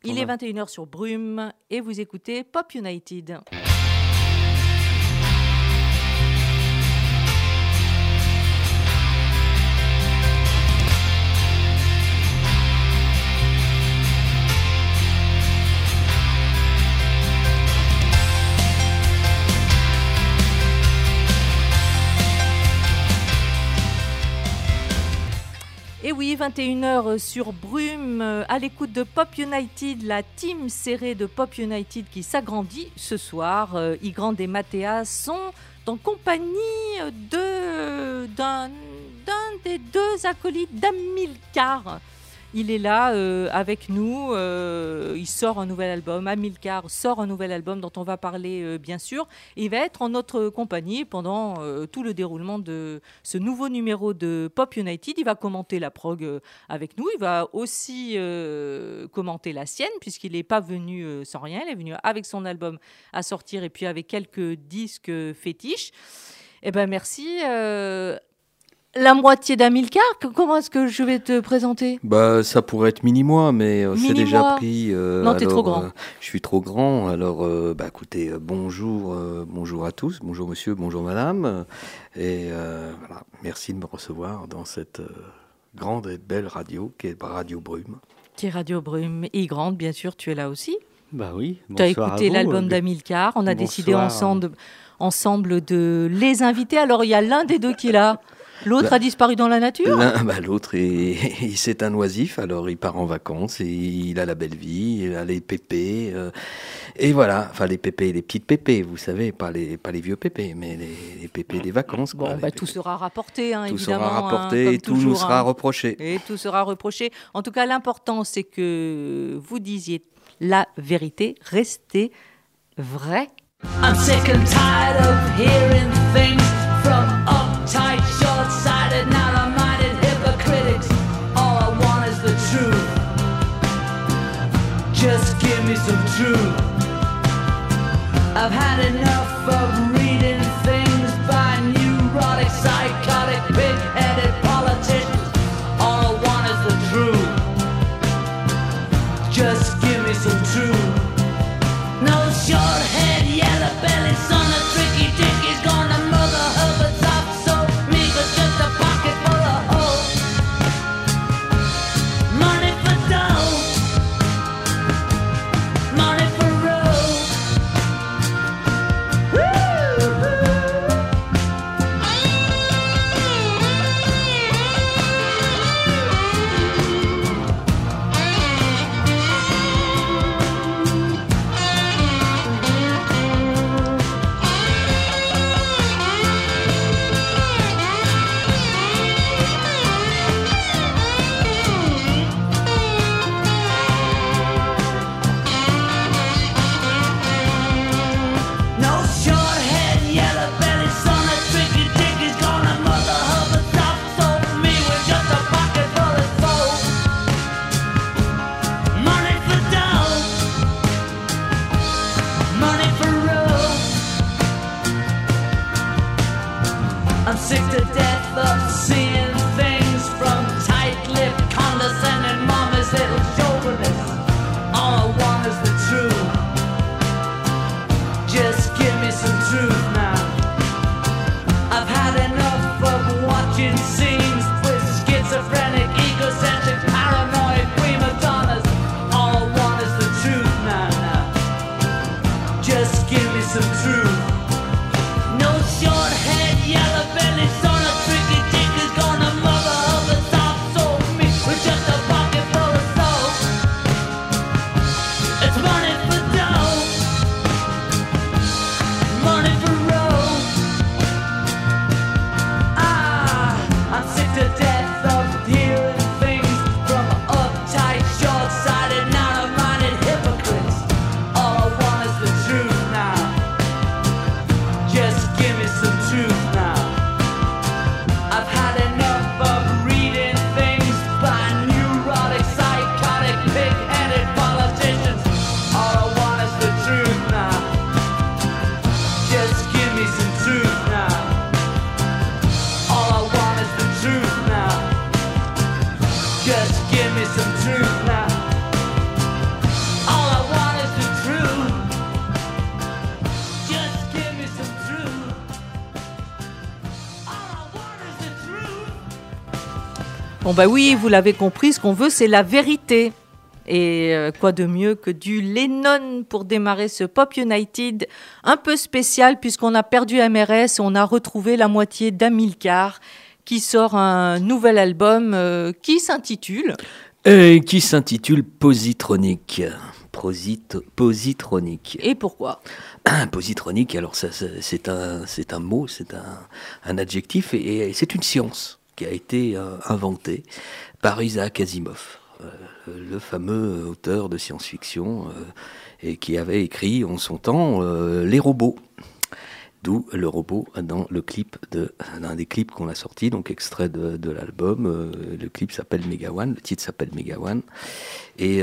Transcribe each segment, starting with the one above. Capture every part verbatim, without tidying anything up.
Il est vingt et une heures sur Brume et vous écoutez Pop United. Et oui, vingt et une heures sur Brume, à l'écoute de Pop United, la team serrée de Pop United qui s'agrandit ce soir. Euh, Ygrande et Mathéa sont en compagnie de, d'un, d'un des deux acolytes d'Amilcar. Il est là euh, avec nous, euh, il sort un nouvel album, Amilcar sort un nouvel album dont on va parler euh, bien sûr. Il va être en notre compagnie pendant euh, tout le déroulement de ce nouveau numéro de Pop United. Il va commenter la prog euh, avec nous, il va aussi euh, commenter la sienne puisqu'il n'est pas venu euh, sans rien, il est venu avec son album à sortir et puis avec quelques disques fétiches. Eh ben merci. Euh, La moitié d'Amilcar, comment est-ce que je vais te présenter ? Bah, ça pourrait être mini-moi, mais euh, Mini-moi. c'est déjà pris. Euh, non, t'es alors, trop grand. Euh, je suis trop grand. Alors, euh, bah, écoutez, euh, bonjour, euh, bonjour à tous, bonjour monsieur, bonjour madame, et euh, voilà, merci de me recevoir dans cette euh, grande et belle radio qui est Radio Brume. Qui est Radio Brume. Et Ygrande, bien sûr, tu es là aussi. Bah oui. Tu as écouté l'album euh, d'Amilcar. On a bonsoir. décidé ensemble, ensemble de les inviter. Alors, il y a l'un des deux qui est là. L'autre a disparu dans la nature ? L'un, bah, l'autre, est, il, c'est un oisif, alors il part en vacances, et il a la belle vie, il a les pépés, euh, et voilà, enfin les pépés, les petites pépés, vous savez, pas les, pas les vieux pépés, mais les, les pépés des vacances. Bon, quoi, bah, tout sera rapporté, hein, tout évidemment. Tout sera rapporté, hein, et tout toujours, nous sera hein. reproché. Et tout sera reproché. En tout cas, l'important, c'est que vous disiez la vérité, restez vrai. I'm sick and tired of hearing things from uptight, short-sighted, narrow-minded hypocritics. All I want is the truth. Just give me some truth. I've had enough of reading things by neurotic, psychotic, pig-headed politicians. All I want is the truth. Just give me some truth. No short-head, yellow-belly son of tricky dick is gonna mother Herbert's up so meager, just a pocket full of hope. Money for dough, money for road. Bon bah oui, vous l'avez compris, ce qu'on veut, c'est la vérité. Et euh, quoi de mieux que du Lennon pour démarrer ce Pop United un peu spécial, puisqu'on a perdu M R S, on a retrouvé la moitié d'Amilcar, qui sort un nouvel album euh, qui s'intitule... Et qui s'intitule Positronique. Prosit- Positronique. Et pourquoi ? Positronique, alors ça, ça, c'est, un, c'est un mot, c'est un, un adjectif, et, et c'est une science qui a été euh, inventée par Isaac Asimov, euh, le fameux auteur de science-fiction, euh, et qui avait écrit en son temps euh, Les robots. D'où le robot dans le clip de, d'un des clips qu'on a sorti, donc extrait de, de l'album. Euh, le clip s'appelle Mega One, le titre s'appelle Mega One. Et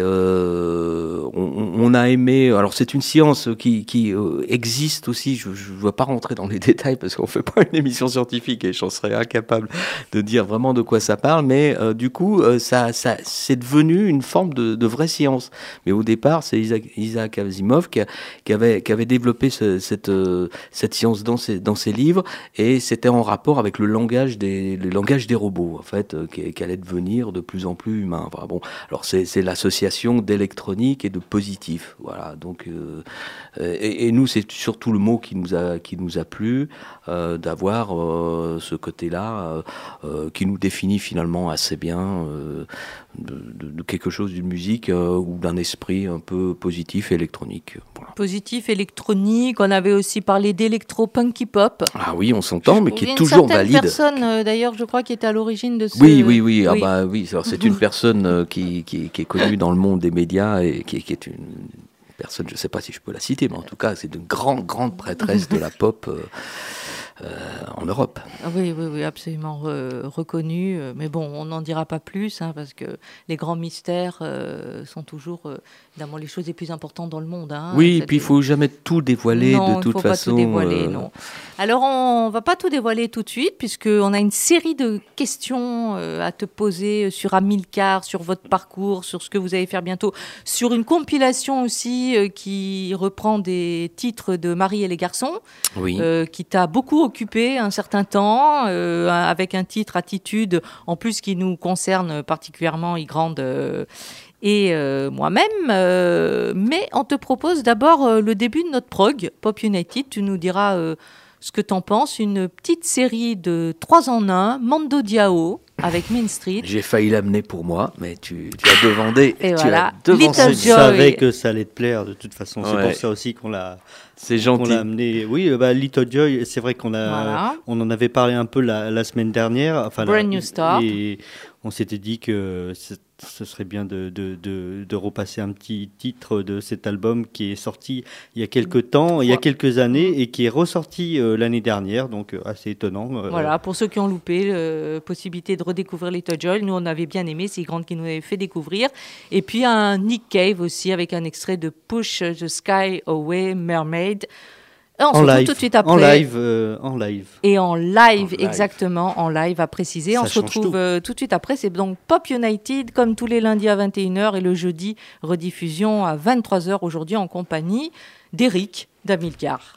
euh, on, on a aimé. Alors c'est une science qui, qui euh, existe aussi. Je ne veux pas rentrer dans les détails parce qu'on fait pas une émission scientifique et j'en serais incapable de dire vraiment de quoi ça parle. Mais euh, du coup, euh, ça, ça, c'est devenu une forme de, de vraie science. Mais au départ, c'est Isaac, Isaac Asimov qui, a, qui avait qui avait développé ce, cette euh, cette science dans ses dans ses livres, et c'était en rapport avec le langage des le langage des robots en fait, euh, qui, qui allait devenir de plus en plus humain. Enfin, bon, alors c'est c'est la association d'électronique et de positif, voilà. Donc, euh, et, et nous, c'est surtout le mot qui nous a qui nous a plu, euh, d'avoir euh, ce côté-là euh, euh, qui nous définit finalement assez bien, euh, de, de, de quelque chose d'une musique euh, ou d'un esprit un peu positif et électronique. Voilà. Positif, électronique. On avait aussi parlé d'électro-punky pop. Ah oui, on s'entend, mais qui est une toujours certaine valide. Personne, euh, d'ailleurs, je crois, qui était à l'origine de ce. Oui, oui, oui. Ah oui. bah oui. Alors c'est une personne euh, qui, qui, qui est connue dans le monde des médias et qui, qui est une personne, je ne sais pas si je peux la citer, mais en tout cas, c'est une grande, grande prêtresse de la pop euh, euh, en Europe. Oui, oui, oui, absolument re- reconnue. Mais bon, on n'en dira pas plus, hein, parce que les grands mystères euh, sont toujours, euh, évidemment, les choses les plus importantes dans le monde. Hein, oui, et puis il est... ne faut jamais tout dévoiler non, de toute il faut façon. Pas tout dévoiler, euh... non. Alors, on ne va pas tout dévoiler tout de suite, puisqu'on a une série de questions euh, à te poser sur Amilcar, sur votre parcours, sur ce que vous allez faire bientôt, sur une compilation aussi euh, qui reprend des titres de Marie et les garçons, oui. euh, qui t'a beaucoup occupé un certain temps, euh, avec un titre Attitude, en plus qui nous concerne particulièrement, Ygrande euh, et euh, moi-même. Euh, mais on te propose d'abord euh, le début de notre prog, Pop United. Tu nous diras euh, ce que t'en penses. Une petite série de trois en un, Mando Diao, avec Main Street. J'ai failli l'amener pour moi, mais tu, tu as demandé. Et tu voilà. as devancé. Je savais que ça allait te plaire de toute façon. C'est ouais. pour ça aussi qu'on l'a. C'est gentil. On l'a amené. Oui, bah, Little Joy, c'est vrai qu'on a, voilà. on en avait parlé un peu la, la semaine dernière. Enfin, Brand la, New Start. Et on s'était dit que ce serait bien de, de, de, de repasser un petit titre de cet album qui est sorti il y a quelques temps, il y a quelques années, et qui est ressorti euh, l'année dernière, donc euh, assez étonnant. Euh, voilà, pour ceux qui ont loupé, euh, possibilité de redécouvrir Little Joy. Nous, on avait bien aimé, c'est Ygrande qui nous avait fait découvrir. Et puis un Nick Cave aussi, avec un extrait de Push the Sky Away, Mermaid. Et on en se retrouve live, tout de suite après. En live, euh, en live. Et en live, En live. exactement, en live à préciser. Ça on se change retrouve tout. euh, tout de suite après. C'est donc Pop United, comme tous les lundis à vingt et une heures, et le jeudi, rediffusion à vingt-trois heures aujourd'hui en compagnie d'Eric d'Amilcar.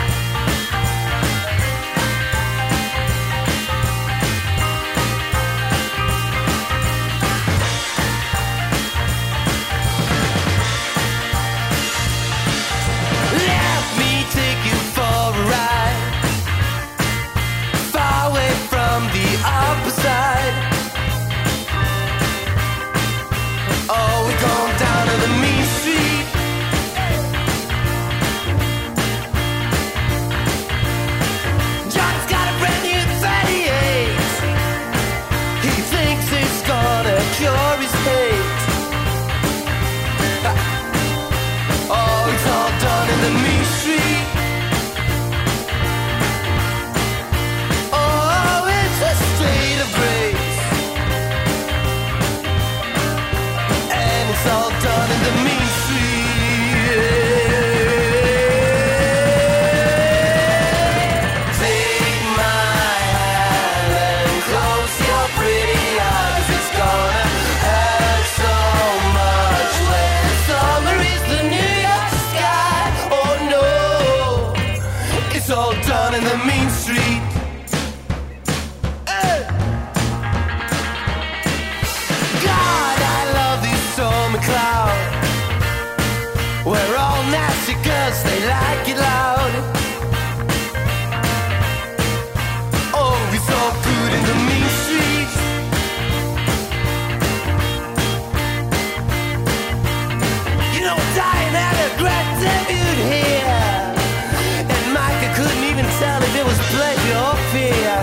Thank mean street. Hey! God, I love this stormy cloud. We're all nasty girls, they like it loud. Oh, it's all good in the mean streets. You know, Diane had a great debut here, and Micah couldn't even tell if it was pleasure or fear.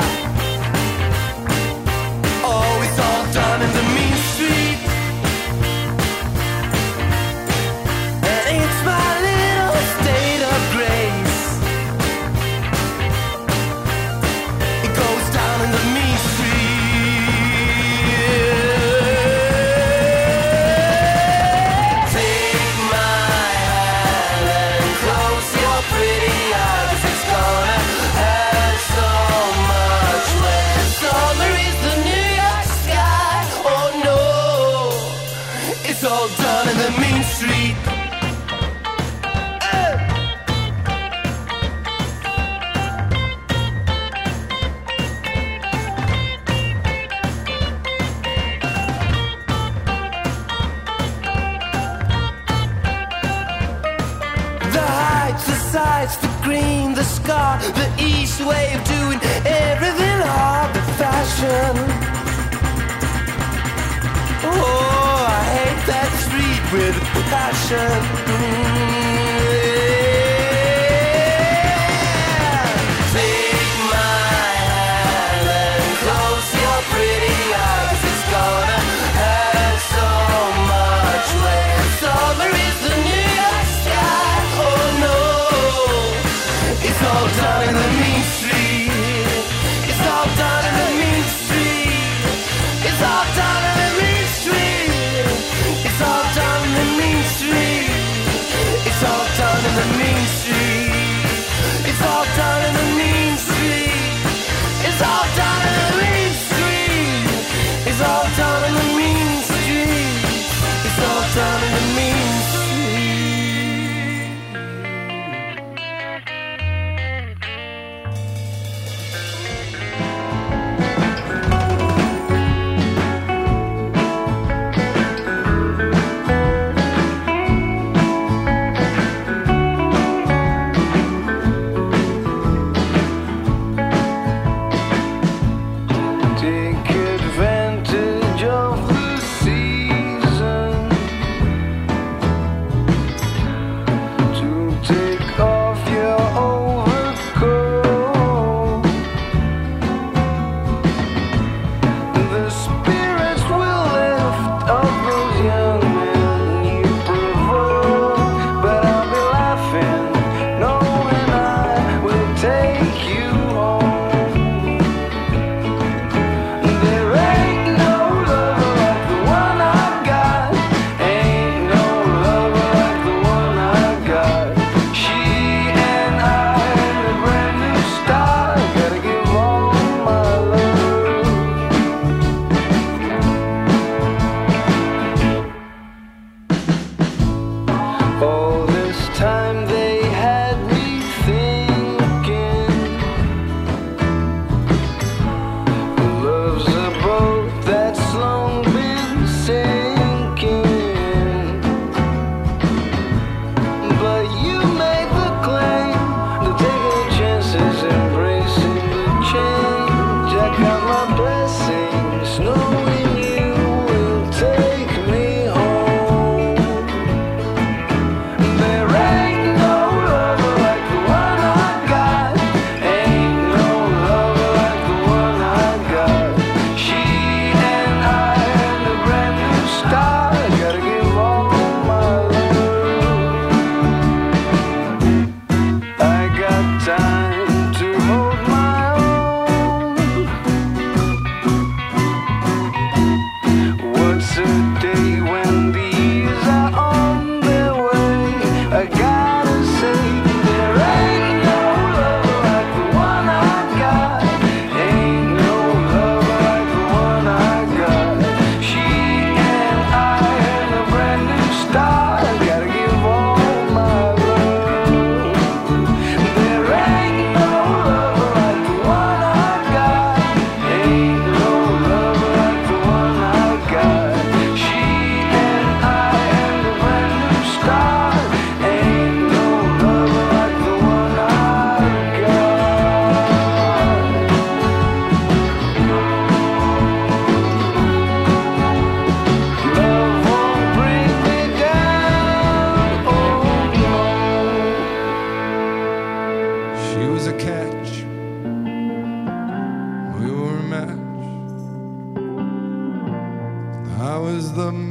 Oh, it's all done in the mean street. And it's my little state of grace. It goes down in the mean street. Take my hand and close your pretty eyes. It's gonna have so much when summer is the New York sky. Oh no, it's all done in the mean street. Hey! The heights, the sights, the green, the scar, the east way of doing everything hard, the fashion. Oh, I hate that street with passion. Mm, yeah. Take my hand and close your pretty eyes. It's gonna have so much when summer is the New York sky. Oh no, it's all done in the mean street. It's all done in the mean street. It's all done in the mean street. It's all done in the mean street. It's all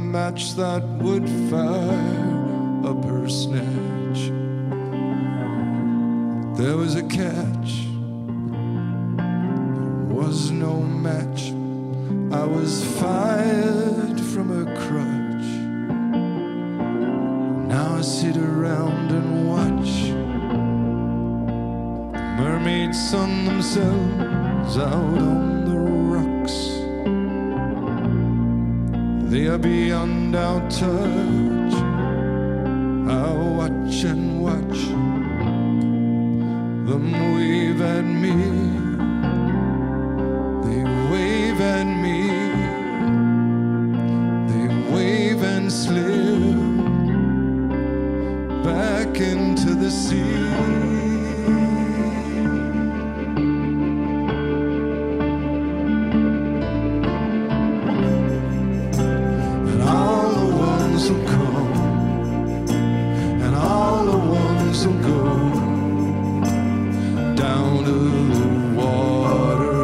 match that would fire up her snatch. There was a catch, there was no match. I was fired from her crutch. Now I sit around and watch the mermaids sun themselves out on the rocks. They are beyond our touch. I'll watch and watch them wave at me. They wave at me. They wave and slip back into the sea. And all the ones who come, and all the ones who go down to the water.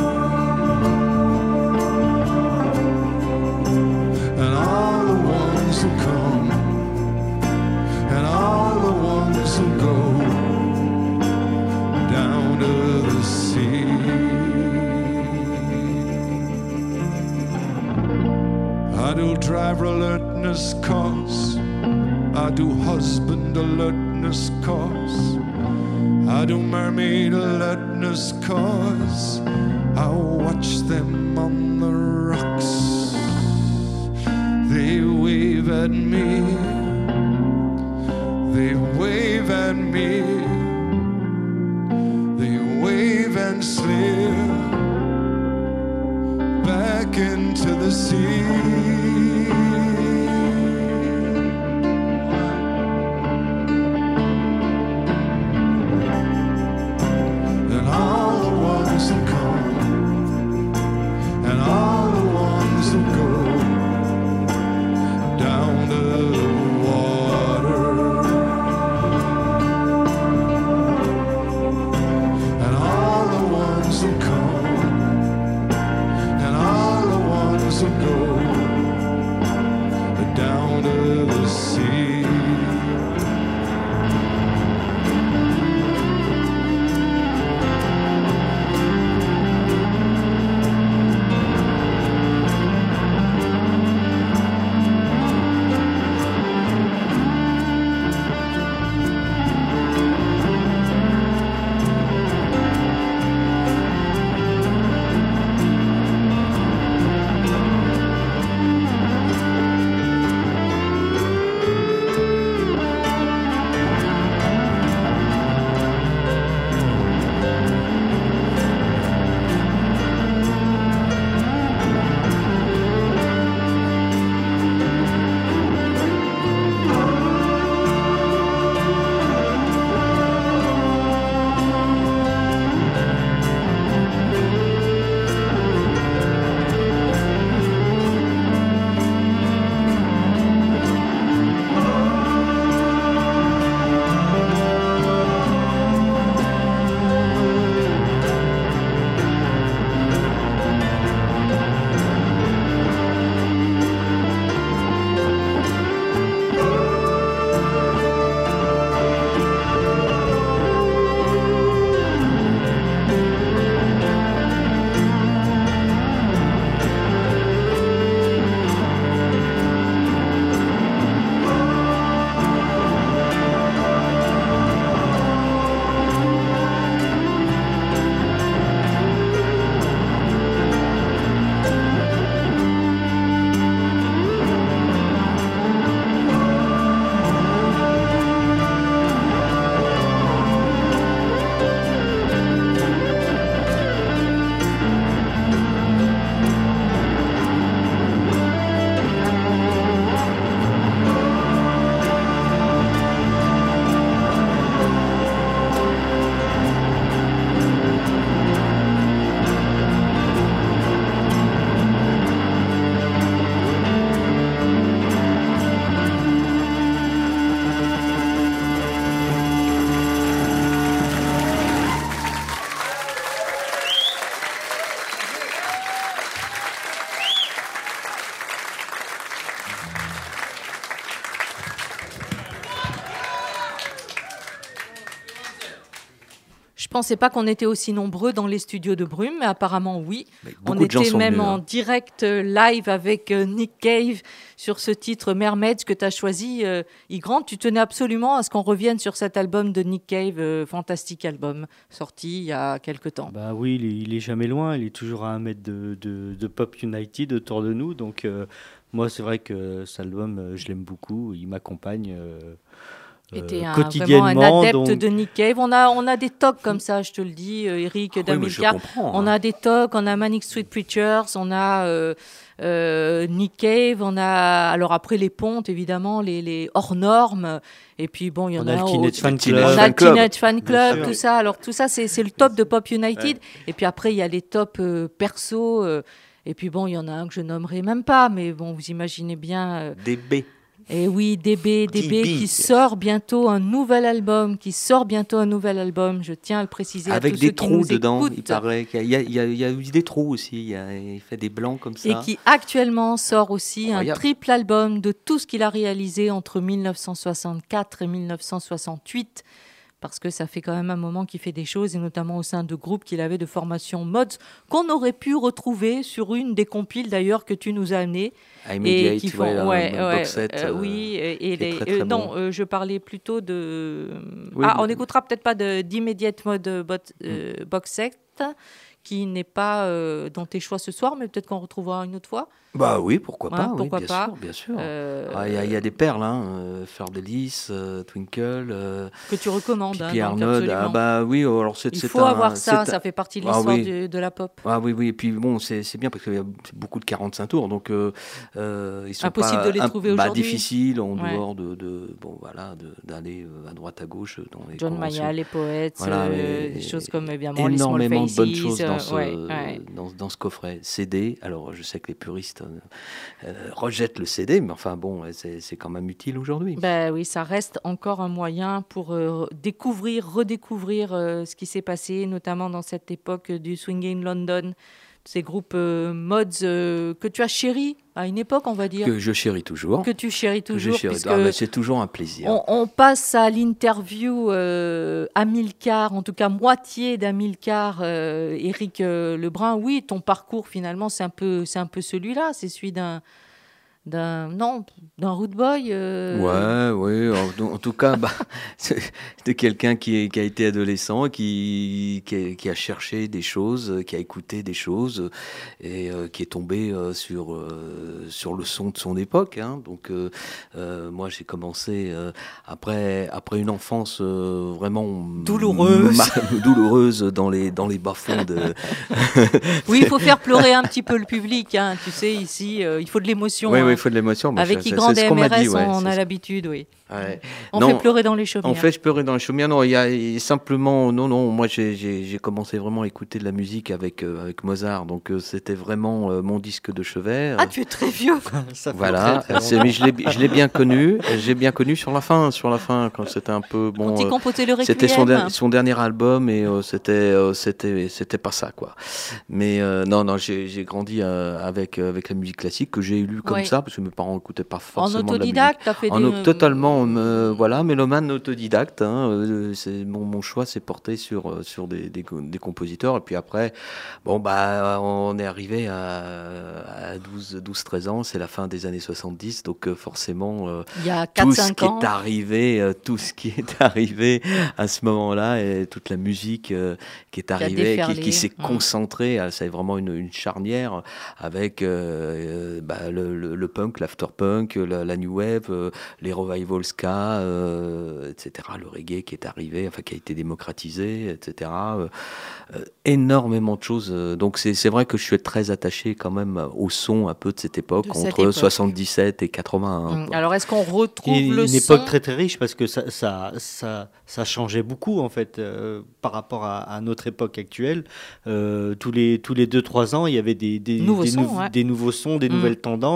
And all the ones who come, and all the ones who go down to the sea. I do driver alertness course, I do husband alertness course, I do mermaid alertness course. I watch them on the rocks. They wave at me. They wave at me. They wave and slip back into the sea. And all the ones who come, and all the ones who go down to the water. And all the ones who come, and all the ones who go down to the sea. pensais pas qu'on était aussi nombreux dans les studios de Brume, mais apparemment oui. Mais On beaucoup de gens était sont même venus, en hein. direct euh, live avec euh, Nick Cave sur ce titre Mermaids que tu as choisi. Euh, Ygrand, tu tenais absolument à ce qu'on revienne sur cet album de Nick Cave, euh, fantastique album, sorti il y a quelque temps. Bah oui, il est, il est jamais loin, il est toujours à un mètre de, de, de Pop United autour de nous. Donc euh, moi, c'est vrai que cet album, euh, je l'aime beaucoup, il m'accompagne euh, Et t'es euh, un- quotidiennement. vraiment un adepte donc- de Nick Cave. On a, on a des tocs comme ça, je te le dis, euh, Eric, Oui, mais je Damilcar. comprends. On hein. a des tocs, on a Manic Street Preachers, on a euh, euh, Nick Cave, on a alors après les pontes évidemment, les, les hors normes, et puis bon il y en On a, a le au- Teenage Fan Teenage Club. on a Fan le Club. Teenage Fan Club, sûr. tout ça. Alors tout ça c'est c'est le top de Pop United, et puis après il y a les tops euh, perso, euh, et puis bon il y en a un que je nommerai même pas, mais bon vous imaginez bien. euh, Des B. et oui, D B, D B D B, qui yes. sort bientôt un nouvel album, qui sort bientôt un nouvel album, je tiens à le préciser à Avec tous ceux des qui trous nous dedans, il écoutent. paraît. qu'il y a- Il y, a, il y a eu des trous aussi. Il, y a, il fait des blancs comme ça. Et qui actuellement sort aussi un Incroyable. triple album de tout ce qu'il a réalisé entre mille neuf cent soixante-quatre et mille neuf cent soixante-huit, parce que ça fait quand même un moment qu'il fait des choses, et notamment au sein de groupes qu'il avait de formation mods, qu'on aurait pu retrouver sur une des compiles d'ailleurs que tu nous as amenées. Immediate, Et qui font, ouais, un- ouais, un ouais, box set, euh, euh, oui, et, et qui est les, très, très euh, non, bon. euh, je parlais plutôt de. Oui, ah, mais- on n'écoutera peut-être pas de d'Immediate Mode euh, bot- euh, box set, qui n'est pas euh, dans tes choix ce soir, mais peut-être qu'on retrouvera une autre fois. Bah oui, pourquoi Ouais, pas, oui, pourquoi bien pas. sûr, bien sûr. Euh, Ah, Il y, a- il y a des perles, hein, euh, Fleur de Lys, euh, Twinkle, euh, que tu recommandes. hein, Pipi donc, Arnaud. absolument. Ah bah oui, oh, alors c'est Il c'est faut un- avoir ça, c'est un- ça fait partie de Ah l'histoire oui. du- de la pop. Ah oui, oui, et puis bon, c'est c'est bien parce qu'il y a beaucoup de quarante-cinq tours, donc euh, euh, ils sont Impossible pas, de les imp- trouver bah, aujourd'hui. difficile en Ouais. dehors de, de bon voilà de- d'aller euh, à droite à gauche dans les John conventions. Mayer, les poètes, Voilà, euh, mais des choses comme évidemment les Small énormément Faces. de bonnes choses dans euh, ce, ouais, ouais. dans, dans ce coffret C D. Alors je sais que les puristes euh, euh, rejettent le C D, mais enfin bon, c'est c'est quand même utile aujourd'hui. Ben oui, ça reste encore un moyen pour euh, découvrir, redécouvrir euh, ce qui s'est passé, notamment dans cette époque du Swing in London, ces groupes euh, mods euh, que tu as chéris à une époque, on va dire, que, Que je chéris toujours. tu chéris Que je toujours, chéris. puisque Ah, mais c'est toujours un plaisir. on, on passe à l'interview euh, Amilcar, en tout cas moitié d'Amilcar, euh, Éric euh, Lebrun. Oui, ton parcours finalement, c'est un peu, c'est un peu celui-là, c'est celui d'un d'un non d'un root boy. euh, Ouais, ouais. En, en tout cas, bah, c'est de quelqu'un qui, est- qui a été adolescent, qui, qui, a, qui a cherché des choses, qui a écouté des choses, et euh, qui est tombé euh, sur euh, sur le son de son époque. Hein. Donc, euh, euh, moi, j'ai commencé euh, après après une enfance euh, vraiment Douloureuse. ma- douloureuse dans les dans les bas-fonds de. Oui, il faut faire pleurer un petit peu le public. Hein. Tu sais, ici, euh, il faut de l'émotion. Oui, hein. oui, il faut de l'émotion. mais Avec c'est- c'est- Ygrand c'est et ce qu'on m'a M R S, dit, ouais, on c'est a ce- l'habitude, oui. ouais. On Non, fait pleurer dans les chaumières. En fait, je pleurais dans les chaumières. Non, il y a il y a simplement, non, non. Moi, j'ai- j'ai j'ai commencé vraiment à écouter de la musique avec euh, avec Mozart. Donc, euh, c'était vraiment euh, mon disque de chevet. Ah, tu es très vieux. Ça fait Voilà. très, très C'est- mais je l'ai je l'ai bien connu. J'ai bien connu sur la fin, sur la fin, quand c'était un peu Quand bon. il euh, composait le C'était son, Requiem. der- son dernier album et euh, c'était euh, c'était c'était pas ça quoi. Mais euh, non non j'ai j'ai grandi euh, avec euh, avec la musique classique que j'ai lu comme Ouais. ça parce que mes parents écoutaient pas En forcément de la musique. autodidacte, t'as fait En des... au- totalement, euh, voilà, mélomane autodidacte. Hein, euh, c'est mon, mon choix s'est porté sur euh, sur des, des, co- des compositeurs et puis après, bon bah on est arrivé à, à douze treize ans, c'est la fin des années soixante-dix, donc euh, forcément euh, Il y a tout ce quatre cinq qui ans. est arrivé, euh, tout ce qui est arrivé à ce moment-là et toute la musique euh, qui est arrivée, qui, déferlé. qui s'est Mm. concentrée, euh, c'est vraiment une, une charnière avec euh, euh, bah, le, le, le punk, l'afterpunk, la, la new wave, euh, les revival ska, euh, et cetera. Le reggae qui est arrivé, enfin qui a été démocratisé, et cetera. Euh, euh, énormément de choses. euh, Donc c'est c'est vrai que je suis très attaché quand même au son un peu de cette époque, De cette entre époque. soixante-dix-sept et quatre-vingt-un. Mm. quoi. Alors, est-ce qu'on retrouve Une, le une son époque très très riche parce que ça, ça, ça, ça changeait beaucoup en fait euh, par rapport à, à notre époque actuelle. Euh, tous les tous les deux trois ans, il y avait des des, Nouveaux des, sons, nou- ouais. des nouveaux sons, des Mm. nouvelles tendances.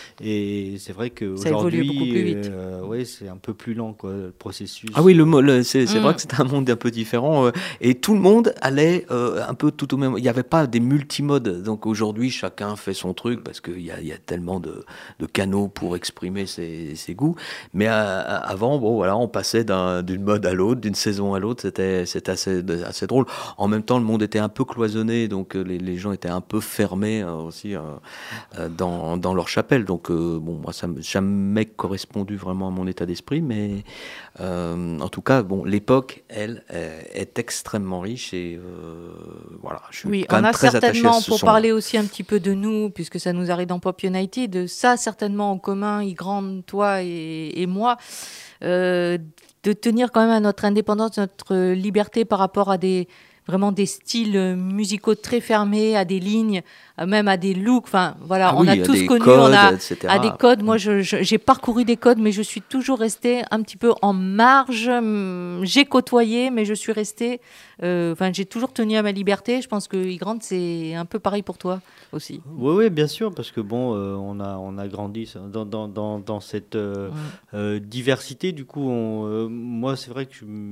Et c'est vrai Ça évolue qu'aujourd'hui, beaucoup plus vite. euh, ouais, c'est un peu plus lent, quoi, le processus. Ah oui, le, mo- le- c'est c'est Mm. vrai que c'était un monde un peu différent euh, et tout le monde allait euh, un peu tout au même. Il n'y avait pas des multimodes. Donc aujourd'hui, chacun fait son truc parce qu'il y a, il y a tellement de, de canaux pour exprimer ses, ses goûts. Mais euh, avant, bon, voilà, on passait d'un- d'une mode à l'autre, d'une saison à l'autre. C'était c'était assez, assez drôle. En même temps, le monde était un peu cloisonné, donc euh, les, les gens étaient un peu fermés euh, aussi euh, euh, dans, dans leur chapelle. Donc euh, bon, moi, ça n'a jamais correspondu vraiment à mon état d'esprit, mais euh, en tout cas, bon, l'époque, elle, euh, est extrêmement riche et euh, voilà, je suis Oui, quand on même a très attaché à certainement, ce pour son. parler aussi un petit peu de nous, puisque ça nous arrive dans Pop United, ça certainement en commun, Ygrande, toi et, et moi, euh, de tenir quand même à notre indépendance, notre liberté par rapport à des vraiment des styles musicaux très fermés, à des lignes, à même à des looks. Enfin, voilà, Ah on oui, a à tous des connu, codes, on a et cetera. à des codes. Moi, je, je- j'ai parcouru des codes, mais je suis toujours restée un petit peu en marge. Hum, J'ai côtoyé, mais je suis restée. euh, Enfin, j'ai toujours tenu à ma liberté. Je pense que Ygrande, c'est un peu pareil pour toi aussi. Oui, oui, bien sûr, parce que bon, euh, on a on a grandi ça, dans, dans, dans, dans cette euh, Ouais. euh, diversité. Du coup, on, euh, moi, c'est vrai que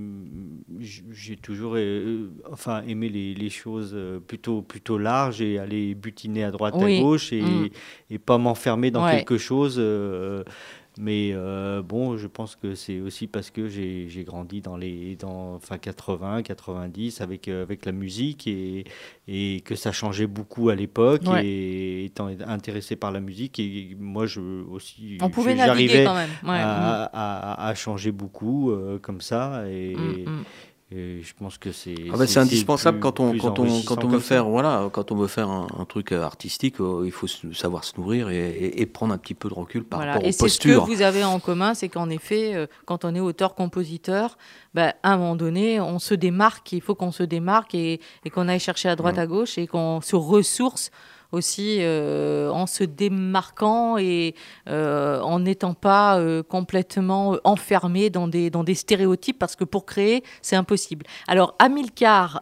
je- j'ai toujours euh, enfin aimé les, les choses euh, plutôt plutôt larges et aller butiner à droite Oui. à gauche et, Mm. et pas m'enfermer dans Ouais. quelque chose. euh, mais euh, bon, je pense que c'est aussi parce que j'ai j'ai grandi dans les dans enfin quatre-vingts, quatre-vingt-dix avec euh, avec la musique et et que ça changeait beaucoup à l'époque Ouais. et étant intéressé par la musique et moi je aussi On pouvait je- naviguer j'arrivais quand même. Ouais. à, à- à changer beaucoup euh, comme ça et, Mm, mm. et je pense que c'est Ah bah, c'est indispensable plus- quand on plus quand on enrichissant quand on veut comme ça. faire voilà quand on veut faire un, un truc euh, artistique, euh, il faut se- savoir se nourrir et, et- et prendre un petit peu de recul par Voilà. rapport Et aux c'est ce que postures. vous avez en commun, c'est qu'en effet, euh, quand on est auteur-compositeur, ben, à un moment donné, on se démarque, il faut qu'on se démarque et, et qu'on aille chercher à droite, Ouais. à gauche et qu'on se ressource aussi euh, en se démarquant et euh, en n'étant pas euh, complètement enfermé dans des, dans des stéréotypes parce que pour créer, c'est impossible. Alors, Amilcar,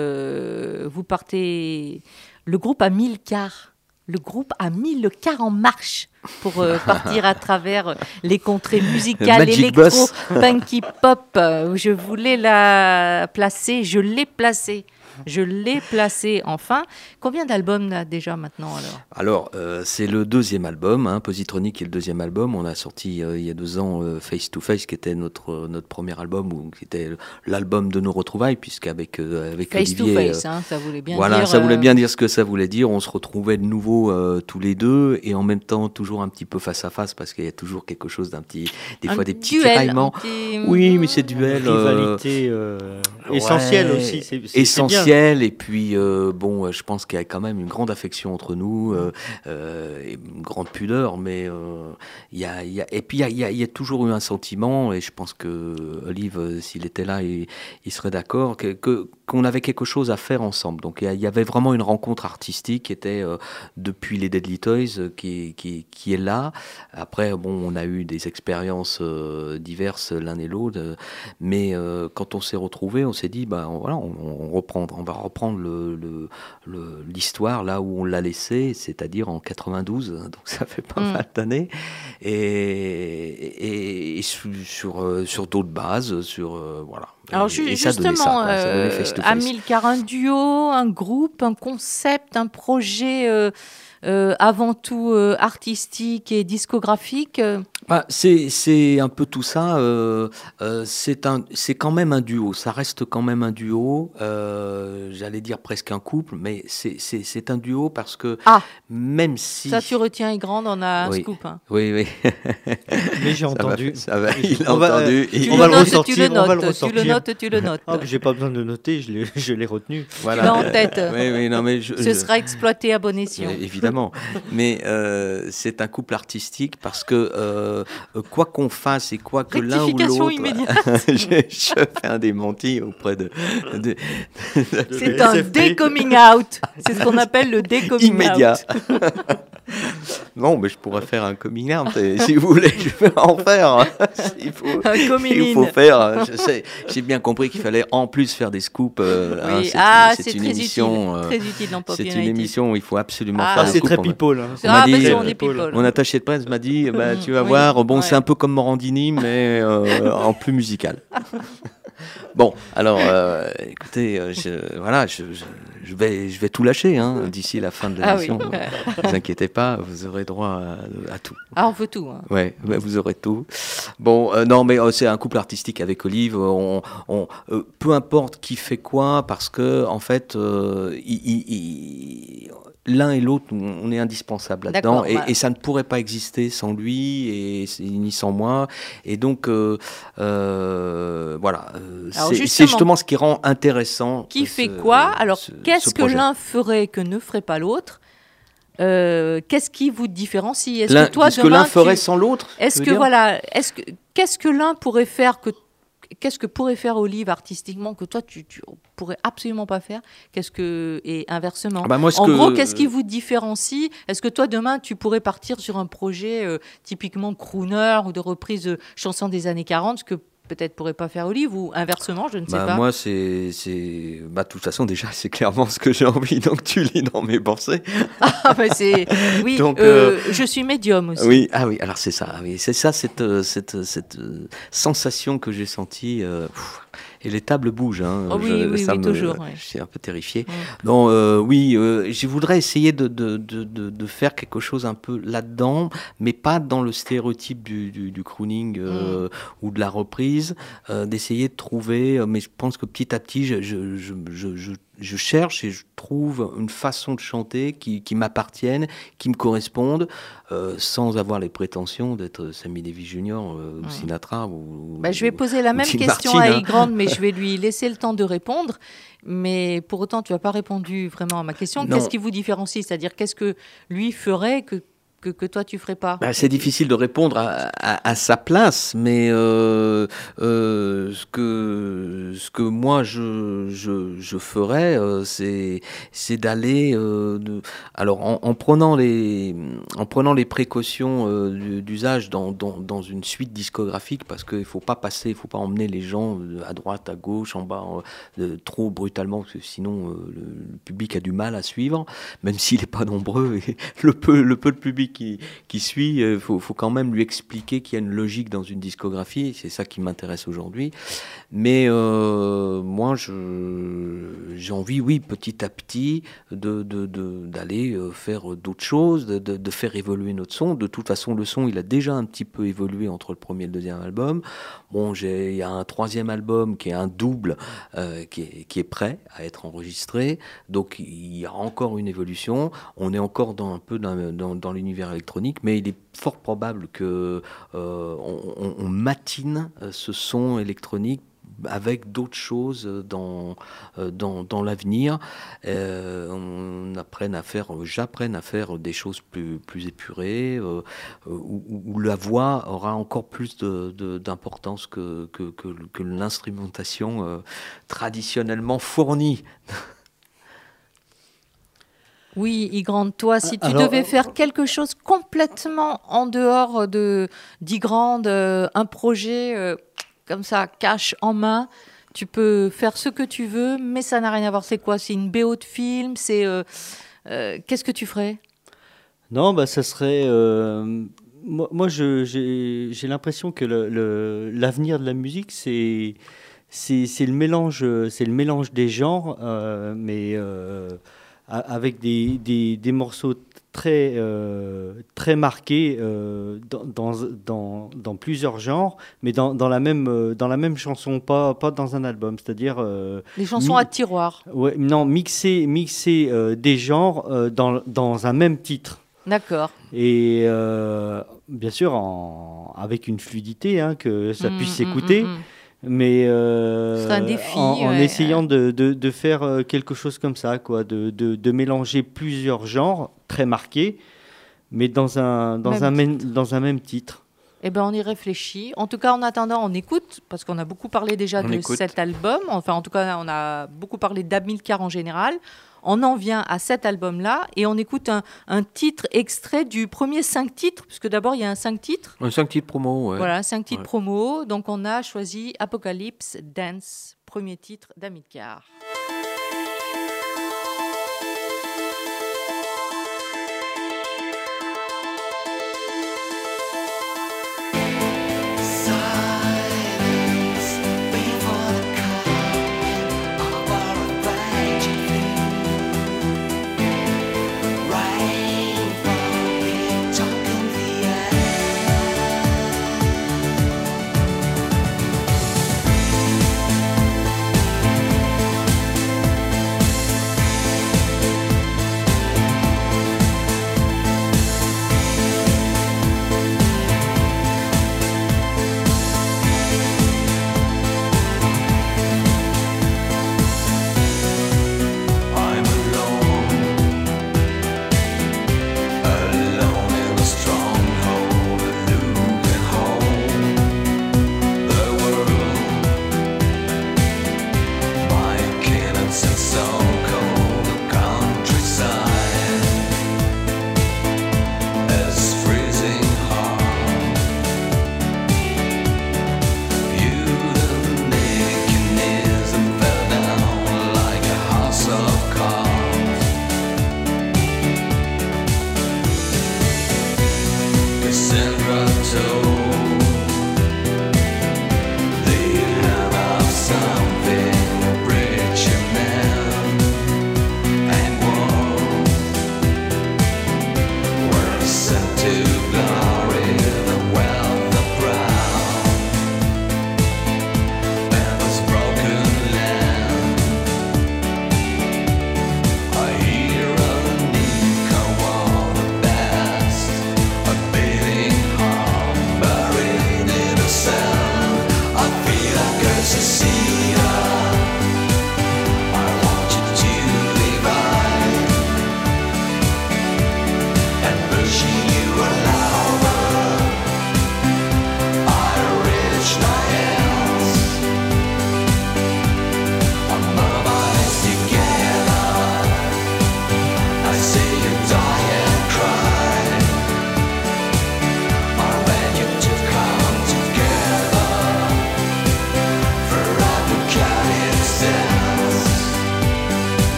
euh, vous partez... Le groupe Amilcar, le groupe a mis le car en marche pour euh, partir à travers les contrées musicales, Magic électro, Bus. punky pop. Euh, Je voulais la placer, je l'ai placée. Je l'ai placée enfin. Combien d'albums là, déjà maintenant alors? Alors, euh, c'est le deuxième album, hein, Positronic est le deuxième album. On a sorti euh, il y a deux ans euh, Face to Face, qui était notre euh, notre premier album, ou qui était l'album de nos retrouvailles, puisqu'avec euh, avec Face Olivier, to euh, face, hein, ça voulait bien voilà, dire. ça voulait euh, bien dire ce que ça voulait dire. On se retrouvait de nouveau euh, tous les deux et en même temps toujours un petit peu face à face parce qu'il y a toujours quelque chose d'un petit, des un fois des petits duel, tiraillements. un petit- Oui, mais c'est duel euh, Rivalité euh, essentielle ouais, aussi. c'est- c'est- c'est bien. essentiel. Et puis euh, bon, euh, je pense qu'il y a quand même une grande affection entre nous, euh, euh, et une grande pudeur, mais euh, il y a, il y a et puis il y a, il y a- il y a toujours eu un sentiment et je pense que Olive, euh, s'il était là, il, il serait d'accord que, que qu'on avait quelque chose à faire ensemble. Donc il y a- il y avait vraiment une rencontre artistique qui était euh, depuis les Deadly Toys euh, qui, qui, qui est là. Après, bon, on a eu des expériences euh, diverses l'un et l'autre, euh, mais euh, quand on s'est retrouvés, on s'est dit, bah on- voilà, on, on reprend, on va reprendre le, le- le- l'histoire là où on l'a laissé, c'est-à-dire en quatre-vingt-douze. Donc ça fait pas Mm. mal d'années, et, et, et sur sur, euh, sur d'autres bases, sur euh, voilà. Alors et, ju- et ça donnait justement, ça, quoi, ça donnait euh, Face to Face. Amilcar, un duo, un groupe, un concept, un projet euh, euh, avant tout euh, artistique et discographique. euh, Bah, c'est c'est un peu tout ça. euh, euh, c'est un c'est quand même un duo. Ça reste quand même un duo. euh, J'allais dire presque un couple, mais c'est c'est c'est un duo parce que Ah. même si Ça, tu retiens, Ygrande, on a un Oui. scoop. hein. oui oui Mais j'ai ça va, entendu. ça va, il a On va, entendu. euh, il- Tu on le va le notes, ressortir, tu le on va le notes, tu le ressortir. notes, tu le notes. Ah, j'ai pas besoin de noter, je l'ai, je l'ai retenu. voilà. Tu l'as en tête. Oui oui non mais je, Ce je- sera exploité à bon escient. Oui, évidemment, mais euh, c'est un couple artistique parce que euh, quoi qu'on fasse et quoi que l'un ou Rectification l'autre, immédiate. je, je fais un démenti auprès de, de, C'est un S F P. décoming out. C'est ce qu'on appelle le décoming immédiat. out. Non, mais je pourrais faire un coming out. Et si vous voulez, je vais en faire. Il faut, Un coming il faut in. faire. Je sais, j'ai bien compris qu'il fallait en plus faire des scoops. euh, hein, Oui. c'est, Ah, c'est c'est une très émission. utile. euh, Très utile dans Pop c'est une United. émission où il faut absolument Ah, faire Ah, des c'est scoops. très On m'a- people. hein. on m'a Ah, dit, ben, euh, on est people. Mon attaché de presse m'a dit, bah, Mm, tu vas oui, voir, bon, ouais. c'est un peu comme Morandini, mais euh, en plus musical. Bon, alors, euh, écoutez, euh, je, voilà, je, je, je vais, je vais tout lâcher hein, d'ici la fin de Ah oui. l'émission. Ne vous inquiétez pas, vous aurez droit à, à tout. Ah, on veut tout. Hein. Ouais, ouais, vous aurez tout. Bon, euh, non, mais euh, c'est un couple artistique avec Olive. On, on, euh, peu importe qui fait quoi, parce que en fait, euh, il- il- il- l'un et l'autre, on on est indispensables là-dedans, D'accord, et, voilà. et ça ne pourrait pas exister sans lui et c'est- ni sans moi. Et donc, euh, euh, voilà, euh, Alors, c'est justement, c'est justement ce qui rend intéressant. Qui euh, fait ce- quoi? Alors, ce- qu'est-ce ce que projet. l'un ferait que ne ferait pas l'autre? Euh, qu'est-ce qui vous différencie? Est-ce L'un- que toi, ce que demain, l'un ferait tu- sans l'autre. Est-ce tu veux que dire voilà, est-ce que qu'est-ce que l'un pourrait faire que qu'est-ce que pourrait faire Olive artistiquement que toi tu, tu pourrais absolument pas faire? Qu'est-ce que et inversement? Ah bah moi, ce en que- gros, qu'est-ce qui vous différencie? Est-ce que toi demain tu pourrais partir sur un projet euh, typiquement crooner ou de reprise de chansons des années quarante, ce que peut-être pourrait pas faire Olive ou inversement, je ne sais Bah, pas. moi, c'est, c'est, bah, de toute façon, déjà, c'est clairement ce que j'ai envie, donc tu lis dans mes pensées. Ah, bah, c'est oui, Donc, euh, je suis médium aussi. Oui, ah oui, alors c'est ça, oui, c'est ça, cette, euh, cette, cette euh, sensation que j'ai sentie. euh, pff, et les tables bougent, hein. Oh oui, je, oui, ça oui, me- toujours, ouais. Je suis un peu terrifié. Mm. Non, euh, oui, euh, je voudrais essayer de, de, de, de, de faire quelque chose un peu là-dedans, mais pas dans le stéréotype du, du, du crooning euh, ou de la reprise, euh, d'essayer de trouver, euh, mais je pense que petit à petit, je, je, je, je, je, je cherche et je trouve une façon de chanter qui, qui m'appartienne, qui me corresponde, euh, sans avoir les prétentions d'être Sammy Davis Junior euh, ou Mm. Sinatra. Ou, Bah, je vais ou- poser la ou même Tim question Martin, à hein. Ygrande, mais je vais lui laisser le temps de répondre. Mais pour autant, tu n'as pas répondu vraiment à ma question. Non. Qu'est-ce qui vous différencie? C'est-à-dire, qu'est-ce que lui ferait que, que, que toi, tu ferais pas? Bah, c'est difficile de répondre à, à, à sa place, mais euh, euh, ce, que, ce que moi je, je, je ferais, euh, c'est, c'est d'aller, euh, de, alors en, en, prenant les, en prenant les précautions euh, du- d'usage dans, dans, dans une suite discographique, parce qu'il ne faut pas passer, il ne faut pas emmener les gens à droite, à gauche, en bas, euh, trop brutalement, parce que sinon euh, le, le public a du mal à suivre, même s'il n'est pas nombreux, et le peu, le peu de public qui, qui suit, il faut, faut quand même lui expliquer qu'il y a une logique dans une discographie, c'est ça qui m'intéresse aujourd'hui. Mais euh, moi, je, j'ai envie, oui, petit à petit, de, de, de, d'aller euh, faire d'autres choses, de, de, de faire évoluer notre son. De toute façon, le son, il a déjà un petit peu évolué entre le premier et le deuxième album. Bon, j'ai, il y a un troisième album qui est un double, euh, qui, est, qui est prêt à être enregistré. Donc, il y a encore une évolution. On est encore dans, un peu dans, dans, dans l'univers électronique, mais il est fort probable que euh, on, on, on matine ce son électronique avec d'autres choses dans, dans, dans l'avenir. Euh, on apprenne à faire, j'apprenne à faire des choses plus, plus épurées, euh, où, où la voix aura encore plus de, de, d'importance que, que, que, que l'instrumentation euh, traditionnellement fournie. Oui, Ygrande, toi, si tu Alors, devais faire quelque chose complètement en dehors de d'Ygrande, euh, un projet euh, comme ça, cash en main, tu peux faire ce que tu veux, mais ça n'a rien à voir. C'est quoi? C'est une B O de film? C'est euh, euh, qu'est-ce que tu ferais? Non, bah, ça serait. euh, moi, moi, je- j'ai j'ai l'impression que le- le- l'avenir de la musique, c'est c'est c'est le mélange, euh, c'est le mélange des genres, euh, mais euh, a- avec des, des, des morceaux très euh, très marqués euh, dans, dans, dans, dans plusieurs genres, mais dans, dans la même euh, dans la même chanson, pas pas dans un album. C'est-à-dire euh, Les chansons Mi- à tiroir. ouais, non, mixer mixer euh, des genres euh, dans dans un même titre. D'accord. Et euh, bien sûr, en, avec une fluidité, hein, que ça Mm, puisse mm, s'écouter, mm, mm. mais euh, Ce serait un défi, en, en ouais. essayant de, de, de faire euh, quelque chose comme ça, quoi, de, de, de mélanger plusieurs genres très marqués, mais dans un, dans Même un, même, dans un même titre. Eh ben, on y réfléchit. En tout cas, en attendant, on écoute, parce qu'on a beaucoup parlé déjà On de écoute. cet album. Enfin, en tout cas, on a beaucoup parlé d'Amilcar en général. On en vient à cet album-là et on écoute un, un titre extrait du premier cinq titres, puisque d'abord, il y a un cinq titres. Un cinq titres promo, ouais. Voilà, cinq titres Ouais. promo. Donc, on a choisi Apocalypse Dance, premier titre d'Amilcar.